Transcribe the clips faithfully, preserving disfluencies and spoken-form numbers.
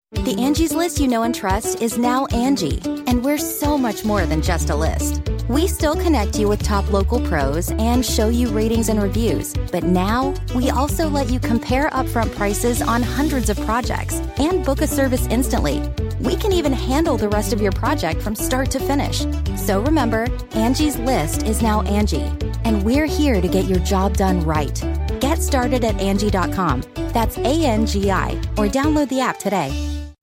The Angie's List you know and trust is now Angie, and we're so much more than just a list. We still connect you with top local pros and show you ratings and reviews, but now we also let you compare upfront prices on hundreds of projects and book a service instantly. We can even handle the rest of your project from start to finish. So remember, Angie's List is now Angie, and we're here to get your job done right. Get started at Angie dot com. That's A N G I, or download the app today.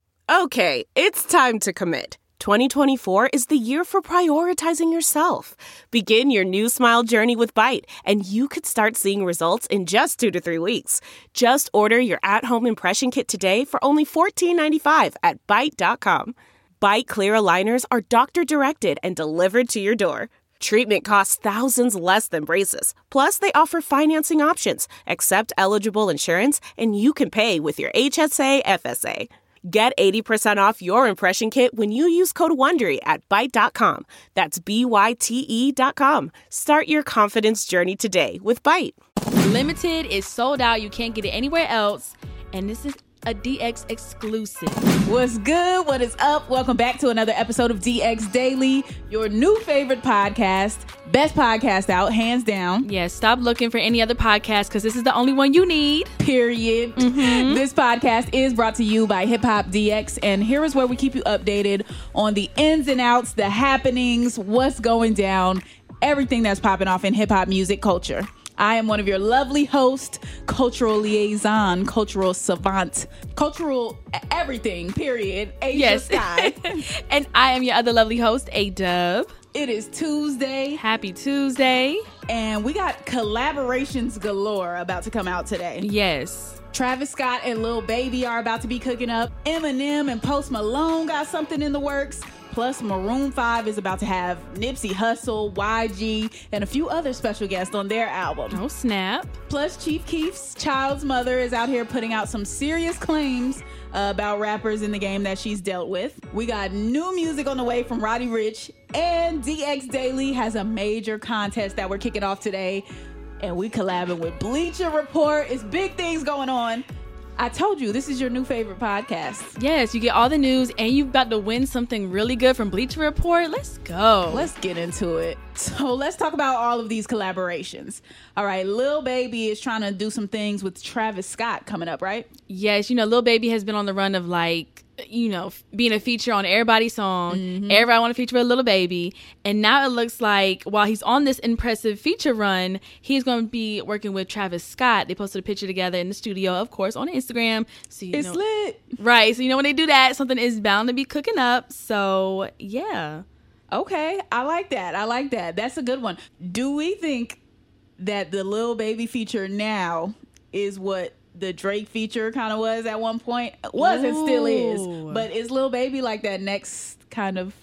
Okay, it's time to commit. twenty twenty-four is the year for prioritizing yourself. Begin your new smile journey with Byte, and you could start seeing results in just two to three weeks. Just order your at-home impression kit today for only fourteen ninety-five at Byte dot com. Byte Clear aligners are doctor-directed and delivered to your door. Treatment costs thousands less than braces. Plus, they offer financing options, accept eligible insurance, and you can pay with your H S A F S A. Get eighty percent off your impression kit when you use code WONDERY at Byte dot com. That's B Y T E dot com. Start your confidence journey today with Byte. Limited is sold out. You can't get it anywhere else. And this is a D X exclusive. What's good? What is up? Welcome back to another episode of D X Daily, your new favorite podcast. Best podcast out, hands down. Yeah, stop looking for any other podcast because this is the only one you need. Period. Mm-hmm. This podcast is brought to you by Hip Hop D X, and here is where we keep you updated on the ins and outs, the happenings, what's going down, everything that's popping off in hip hop music culture. I am one of your lovely hosts, cultural liaison, cultural savant, cultural everything, period. Asia yes. Sky. And I am your other lovely host, A-Dub. It is Tuesday. Happy Tuesday. And we got collaborations galore about to come out today. Yes. Travis Scott and Lil Baby are about to be cooking up. Eminem and Post Malone got something in the works. Plus, Maroon five is about to have Nipsey Hussle, Y G, and a few other special guests on their album. Oh, snap. Plus, Chief Keef's child's mother is out here putting out some serious claims uh, about rappers in the game that she's dealt with. We got new music on the way from Roddy Ricch, and D X Daily has a major contest that we're kicking off today. And we collabing with Bleacher Report. It's big things going on. I told you, this is your new favorite podcast. Yes, you get all the news, and you've got to win something really good from Bleacher Report. Let's go. Let's get into it. So let's talk about all of these collaborations. All right, Lil Baby is trying to do some things with Travis Scott coming up, right? Yes, you know, Lil Baby has been on the run of like, you know, being a feature on everybody's song. Mm-hmm. Everybody want to feature a Lil Baby. And now it looks like while he's on this impressive feature run, he's going to be working with Travis Scott. They posted a picture together in the studio, of course, on Instagram. So you it's know, lit. Right. So, you know, when they do that, something is bound to be cooking up. So, yeah. Okay. I like that. I like that. That's a good one. Do we think that the Lil Baby feature now is what the Drake feature kind of was at one point? Was and still is. But is Lil Baby like that next kind of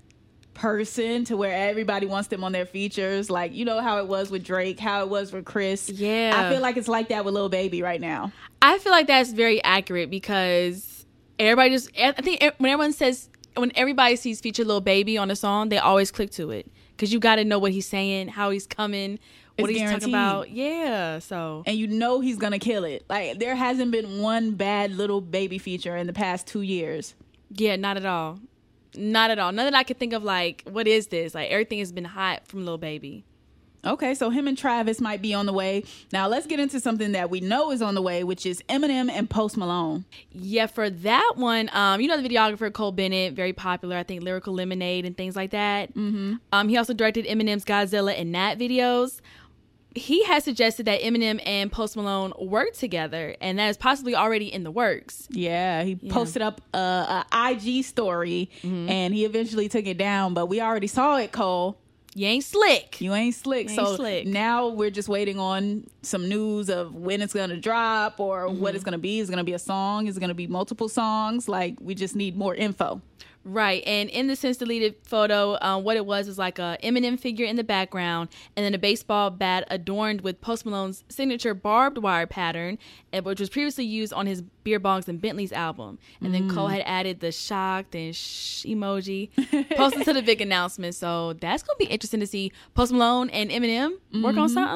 person to where everybody wants them on their features? Like, you know how it was with Drake, how it was with Chris? Yeah. I feel like it's like that with Lil Baby right now. I feel like that's very accurate because everybody just, I think when everyone says, when everybody sees feature Lil Baby on a song, they always click to it because you got to know what he's saying, how he's coming, what it's he's guaranteed. talking about. Yeah, so. And you know he's going to kill it. Like, there hasn't been one bad Lil Baby feature in the past two years. Yeah, not at all. Not at all. None that I could think of, like, what is this? Like, everything has been hot from Lil Baby. Okay, so him and Travis might be on the way. Now, let's get into something that we know is on the way, which is Eminem and Post Malone. Yeah, for that one, um, you know the videographer Cole Bennett, very popular, I think Lyrical Lemonade and things like that. Mm-hmm. Um, he also directed Eminem's Godzilla and Nat videos. He has suggested that Eminem and Post Malone work together, and that is possibly already in the works. Yeah, he yeah. posted up a, a I G story, mm-hmm. and he eventually took it down, but we already saw it, Cole. You ain't slick. You ain't slick. You ain't so slick. Now we're just waiting on some news of when it's going to drop or mm-hmm. what it's going to be. Is it going to be a song? Is it going to be multiple songs? Like, we just need more info. Right. And in the since deleted photo, um, what it was was like a Eminem figure in the background and then a baseball bat adorned with Post Malone's signature barbed wire pattern, which was previously used on his Beer Bongs and Bentley's album. And then mm. Cole had added the shocked and shh emoji posted to the big announcement. So that's going to be interesting to see Post Malone and Eminem work mm-hmm. on something.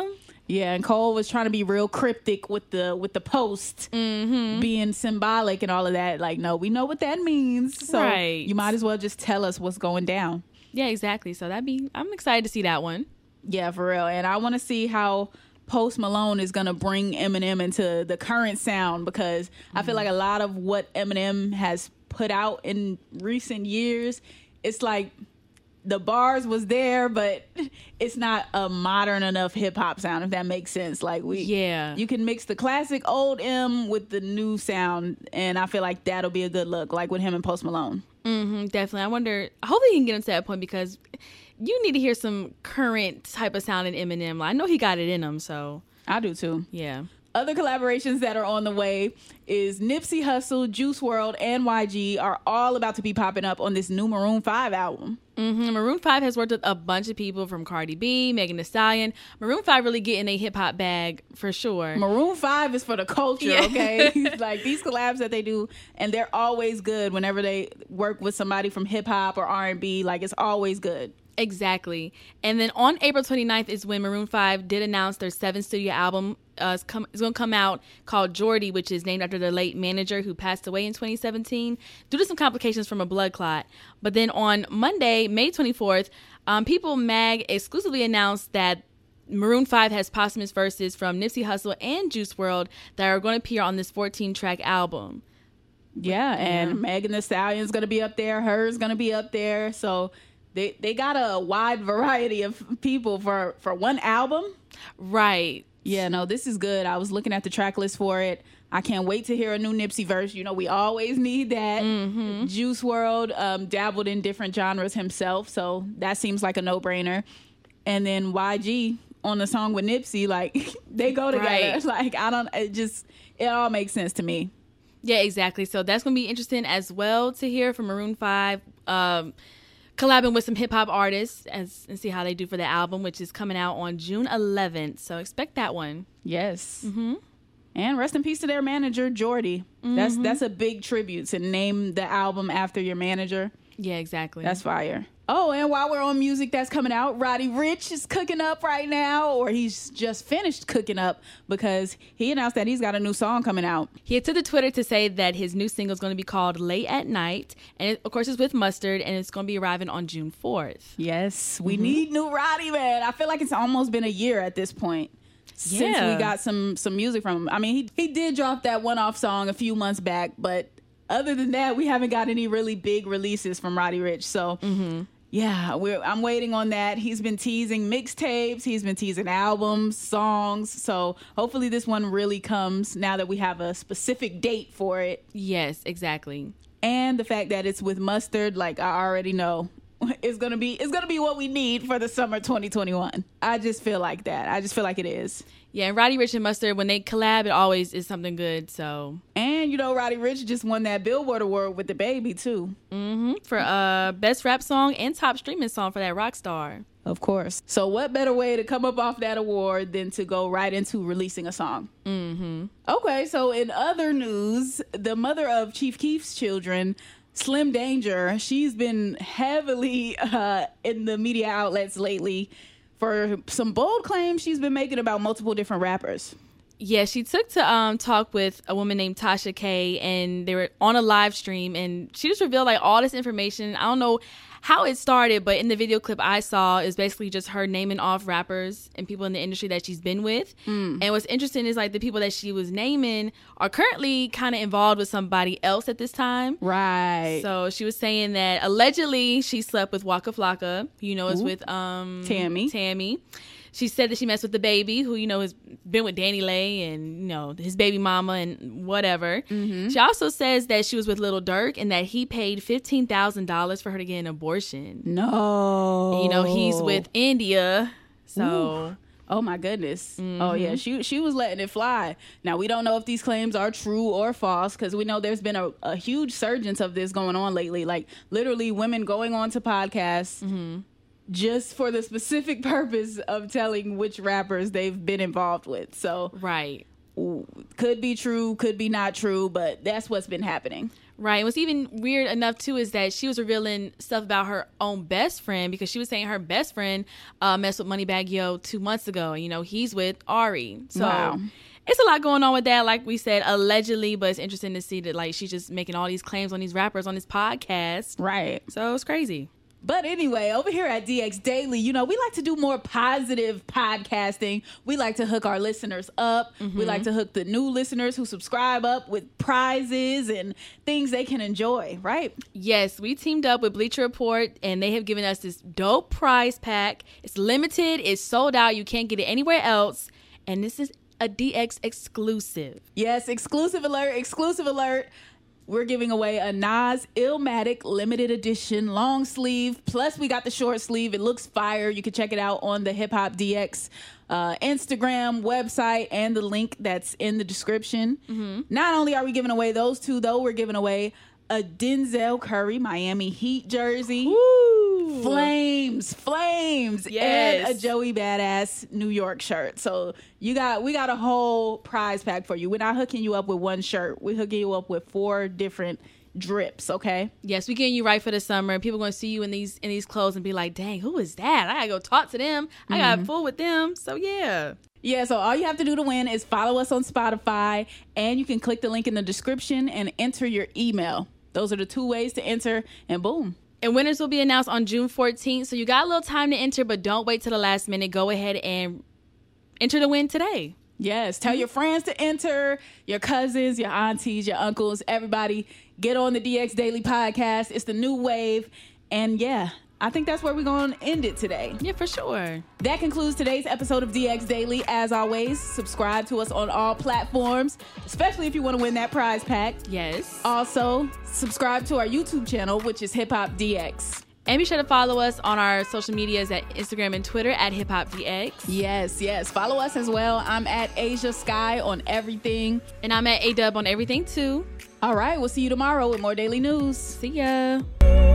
Yeah, and Cole was trying to be real cryptic with the with the post Mm-hmm. being symbolic and all of that. Like, no, we know what that means. So Right. you might as well just tell us what's going down. Yeah, exactly. So that'd be, I'm excited to see that one. Yeah, for real. And I want to see how Post Malone is going to bring Eminem into the current sound, because mm-hmm. I feel like a lot of what Eminem has put out in recent years, it's like the bars was there, but it's not a modern enough hip hop sound, if that makes sense. Like we, yeah, you can mix the classic old M with the new sound, and I feel like that'll be a good look, like with him and Post Malone. Mm-hmm, definitely. I wonder, hopefully he can get him to that point, because you need to hear some current type of sound in Eminem. I know he got it in him, so. I do too. Yeah. Other collaborations that are on the way is Nipsey Hussle, Juice world, and Y G are all about to be popping up on this new Maroon five album. Mm-hmm. Maroon five has worked with a bunch of people, from Cardi B, Megan Thee Stallion. Maroon five really getting a hip hop bag for sure. Maroon five is for the culture, yeah. okay? Like these collabs that they do, and they're always good whenever they work with somebody from hip hop or R and B. Like it's always good. Exactly. And then on April twenty-ninth is when Maroon five did announce their seventh studio album. Uh, it's, come, it's going to come out, called Jordy, which is named after their late manager who passed away in twenty seventeen due to some complications from a blood clot. But then on Monday, May twenty-fourth, um, People Mag exclusively announced that Maroon five has posthumous verses from Nipsey Hussle and Juice world that are going to appear on this fourteen-track album. Yeah, and yeah. Megan Thee Stallion's going to be up there. Hers going to be up there. So they they got a wide variety of people for, for one album. Right. Yeah, no, this is good. I was looking at the track list for it. I can't wait to hear a new Nipsey verse. You know, we always need that. Mm-hmm. Juice world um, dabbled in different genres himself, so that seems like a no-brainer. And then Y G on the song with Nipsey, like, they go together. Right. Like, I don't, it just, it all makes sense to me. Yeah, exactly. So that's going to be interesting as well to hear from Maroon five. Um, collabing with some hip-hop artists as, and see how they do for the album, which is coming out on June eleventh. So expect that one. Yes. Mm-hmm. And rest in peace to their manager, Jordy. Mm-hmm. That's that's a big tribute to name the album after your manager. Yeah, exactly. That's fire. Oh, and while we're on music that's coming out, Roddy Ricch is cooking up right now, or he's just finished cooking up, because he announced that he's got a new song coming out. He took to Twitter to say that his new single is going to be called Late at Night, and it, of course it's with Mustard, and it's going to be arriving on June fourth. Yes, we mm-hmm. need new Roddy, man. I feel like it's almost been a year at this point since yeah. we got some some music from him. I mean, he, he did drop that one-off song a few months back, but other than that, we haven't got any really big releases from Roddy Ricch. So, mm-hmm. yeah, we're, I'm waiting on that. He's been teasing mixtapes. He's been teasing albums, songs. So hopefully this one really comes now that we have a specific date for it. Yes, exactly. And the fact that it's with Mustard, like I already know, it's gonna be it's gonna be what we need for the summer twenty twenty-one. I just feel like that. I just feel like it is. Yeah, and Roddy Ricch and Mustard, when they collab, it always is something good. So, and you know, Roddy Ricch just won that Billboard award with The Baby too. Mm-hmm. For uh best rap song and top streaming song for that Rockstar. Of course. So what better way to come up off that award than to go right into releasing a song? Mm-hmm. Okay, so in other news, the mother of Chief Keef's children, Slim Danger, she's been heavily uh, in the media outlets lately for some bold claims she's been making about multiple different rappers. Yeah, she took to um, talk with a woman named Tasha K, and they were on a live stream, and she just revealed like all this information. I don't know how it started, but in the video clip I saw is basically just her naming off rappers and people in the industry that she's been with. Mm. And what's interesting is like the people that she was naming are currently kind of involved with somebody else at this time. Right. So she was saying that allegedly she slept with Waka Flocka, who you know is Ooh. with um Tammy. Tammy. She said that she messed with the baby, who, you know, has been with Danny Lay and, you know, his baby mama and whatever. Mm-hmm. She also says that she was with Lil Durk and that he paid fifteen thousand dollars for her to get an abortion. No. And, you know, he's with India. So. Ooh. Oh, my goodness. Mm-hmm. Oh, yeah. She she was letting it fly. Now, we don't know if these claims are true or false, because we know there's been a, a huge surgence of this going on lately. Like, literally women going on to podcasts. Mm-hmm. just for the specific purpose of telling which rappers they've been involved with. So right. Could be true, could be not true, but that's what's been happening. Right. And what's even weird enough, too, is that she was revealing stuff about her own best friend, because she was saying her best friend uh, messed with Moneybagg Yo two months ago. You know, he's with Ari. So wow. It's a lot going on with that, like we said, allegedly, but it's interesting to see that, like, she's just making all these claims on these rappers on this podcast. Right. So it's crazy. But anyway, over here at D X Daily, you know, we like to do more positive podcasting. We like to hook our listeners up. Mm-hmm. We like to hook the new listeners who subscribe up with prizes and things they can enjoy, right? Yes, we teamed up with Bleacher Report, and they have given us this dope prize pack. It's limited. It's sold out. You can't get it anywhere else. And this is a D X exclusive. Yes, exclusive alert, exclusive alert. We're giving away a Nas Illmatic limited edition long sleeve. Plus, we got the short sleeve. It looks fire. You can check it out on the Hip Hop D X uh, Instagram website and the link that's in the description. Mm-hmm. Not only are we giving away those two, though, we're giving away a Denzel Curry Miami Heat jersey. Woo! Flames, flames, yes. And a Joey Badass New York shirt. So you got, we got a whole prize pack for you. We're not hooking you up with one shirt. We're hooking you up with four different drips. Okay. Yes, we're getting you right for the summer. People are going to see you in these in these clothes and be like, "Dang, who is that? I gotta go talk to them. I gotta mm-hmm. fool with them." So yeah. Yeah, so all you have to do to win is follow us on Spotify, and you can click the link in the description and enter your email. Those are the two ways to enter, and boom. And winners will be announced on June fourteenth, so you got a little time to enter, but don't wait till the last minute. Go ahead and enter to win today. Yes, tell your friends to enter, your cousins, your aunties, your uncles, everybody. Get on the D X Daily podcast. It's the new wave, and yeah, I think that's where we're going to end it today. Yeah, for sure. That concludes today's episode of D X Daily. As always, subscribe to us on all platforms, especially if you want to win that prize pack. Yes. Also, subscribe to our YouTube channel, which is Hip Hop D X. And be sure to follow us on our social medias at Instagram and Twitter at Hip Hop D X. Yes, yes. Follow us as well. I'm at Asia Sky on everything. And I'm at A Dub on everything, too. All right. We'll see you tomorrow with more daily news. See ya.